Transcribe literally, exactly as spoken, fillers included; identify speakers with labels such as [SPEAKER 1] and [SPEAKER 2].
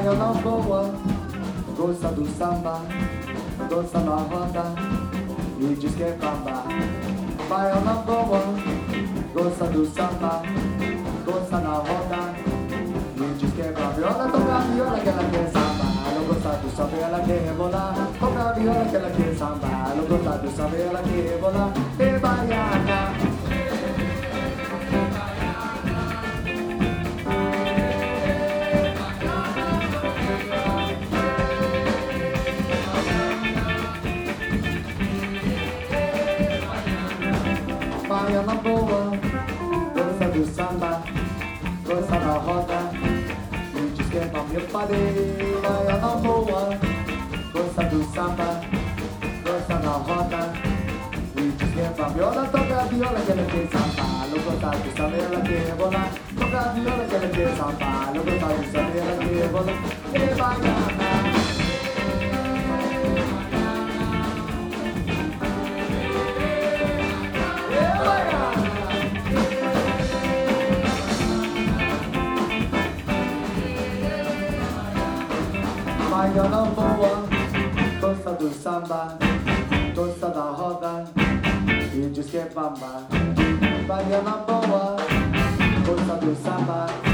[SPEAKER 1] baiana boa, gosta do samba, dança na roda e diz que é bamba. Baiana boa, gosta do samba, dança na roda e diz que é bamba. Viola toca a viola que ela quer samba, não gosta do samba ela quer rebolar. Toca a viola que ela quer samba, não gosta do samba ela quer rebolar. E baiana. Baiana boa, gosta do samba, gosta da roda e diz que é bom. Eu falei, baiana boa, gosta do samba, gosta da roda e diz que é bom. Viola toca a viola que ela quer samba, não gosta do samba ela quer rebolar. Toca a viola que ela quer samba, não gosta do samba ela quer rebolar. E baiana. Baiana boa, gosta do samba, gosta da roda e diz que é bamba. Baiana boa, gosta do samba.